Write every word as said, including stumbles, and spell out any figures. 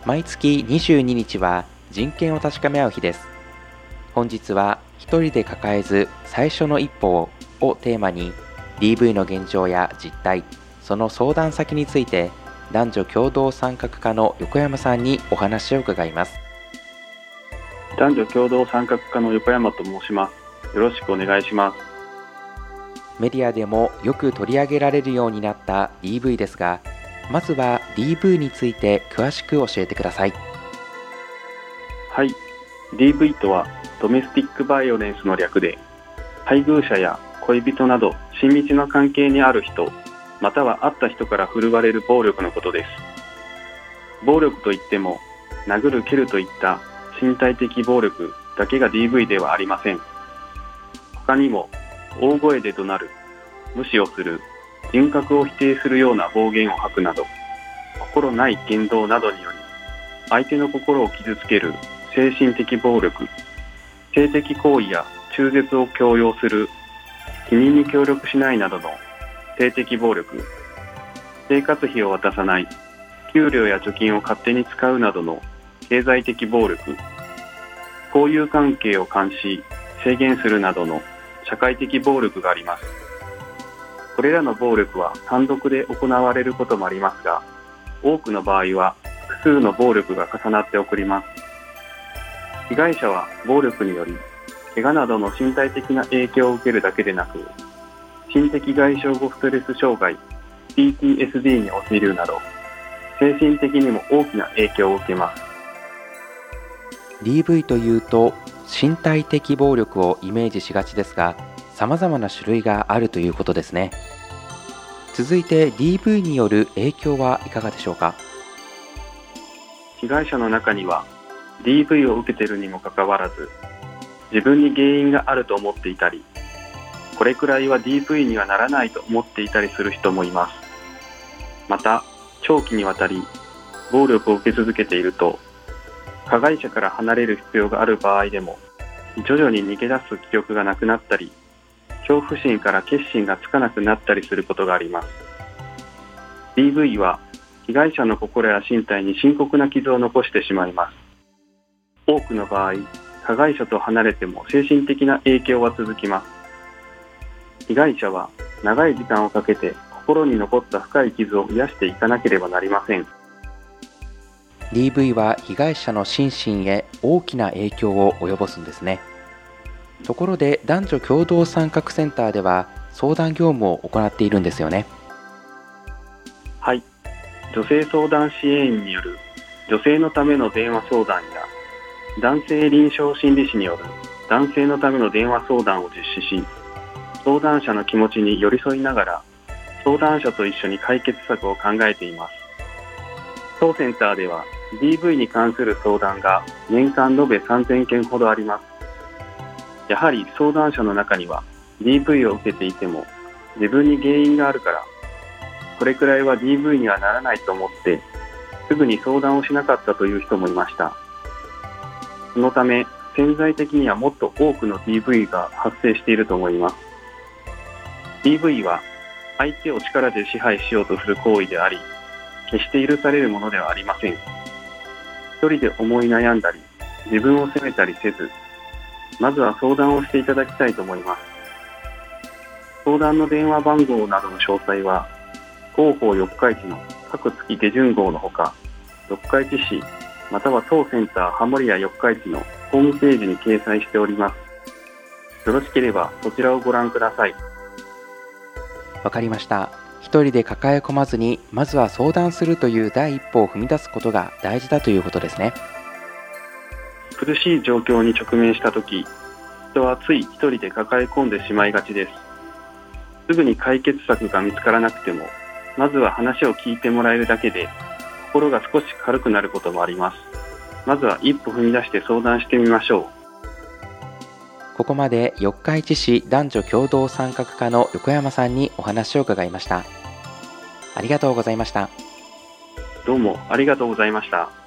毎月にじゅうににちは人権を確かめ合う日です。本日は一人で抱えず最初の一歩をテーマに ディーブイ の現状や実態、その相談先について男女共同参画課の横山さんにお話を伺います。 男女共同参画課の横山と申します。よろしくお願いします。 メディアでもよく取り上げられるようになった ディーブイ ですが、まずは ディーブイ について詳しく教えてください。 はい、ディーブイ とはドメスティックバイオレンスの略で、配偶者や恋人など親密な関係にある人、または会った人から振るわれる暴力のことです。暴力といっても、殴る蹴るといった身体的暴力だけが ディーブイ ではありません。他にも大声で怒鳴る、無視をする、人格を否定するような暴言を吐くなど、心ない言動などにより相手の心を傷つける精神的暴力、性的行為や中絶を強要する、避妊に協力しないなどの性的暴力、生活費を渡さない、給料や貯金を勝手に使うなどの経済的暴力、交友関係を監視、制限するなどの社会的暴力があります。これらの暴力は単独で行われることもありますが、多くの場合は複数の暴力が重なって起こります。被害者は暴力により怪我などの身体的な影響を受けるだけでなく、心的外傷後ストレス障害 ピーティーエスディー に陥るなど精神的にも大きな影響を受けます。 ディーブイ というと身体的暴力をイメージしがちですが、様々な種類があるということですね。続いて ディーブイ による影響はいかがでしょうか。 被害者の中には ディーブイ を受けているにもかかわらず、自分に原因があると思っていたり、これくらいは ディーブイ にはならないと思っていたりする人もいます。また、長期にわたり暴力を受け続けていると、加害者から離れる必要がある場合でも、徐々に逃げ出す記憶がなくなったり、恐怖心から決心がつかなくなったりすることがあります。 ディーブイ は被害者の心や身体に深刻な傷を残してしまいます。多くの場合、加害者と離れても精神的な影響は続きます。被害者は長い時間をかけて心に残った深い傷を癒していかなければなりません。 ディーブイ は被害者の心身へ大きな影響を及ぼすんですね。ところで男女共同参画センターでは相談業務を行っているんですよね。 はい、女性相談支援員による女性のための電話相談や、男性臨床心理士による男性のための電話相談を実施し、相談者の気持ちに寄り添いながら相談者と一緒に解決策を考えています。当センターでは ディーブイ に関する相談が年間延べさんぜんけんほどあります。やはり相談者の中には ディーブイ を受けていても自分に原因があるから、これくらいは ディーブイ にはならないと思ってすぐに相談をしなかったという人もいました。そのため潜在的にはもっと多くの ディーブイ が発生していると思います。 ディーブイ は相手を力で支配しようとする行為であり、決して許されるものではありません。一人で思い悩んだり自分を責めたりせず、まずは相談をしていただきたいと思います。相談の電話番号などの詳細は広報四日市の各月下旬号のほか、四日市市または当センターハモリア四日市のホームページに掲載しております。よろしければそちらをご覧ください。 わかりました。一人で抱え込まずに、まずは相談するという第一歩を踏み出すことが大事だということですね。 苦しい状況に直面したとき、人はつい一人で抱え込んでしまいがちです。すぐに解決策が見つからなくても、まずは話を聞いてもらえるだけで心が少し軽くなることもあります。まずは一歩踏み出して相談してみましょう。 ここまで四日市市男女共同参画課の横山さんにお話を伺いました。ありがとうございました。 どうもありがとうございました。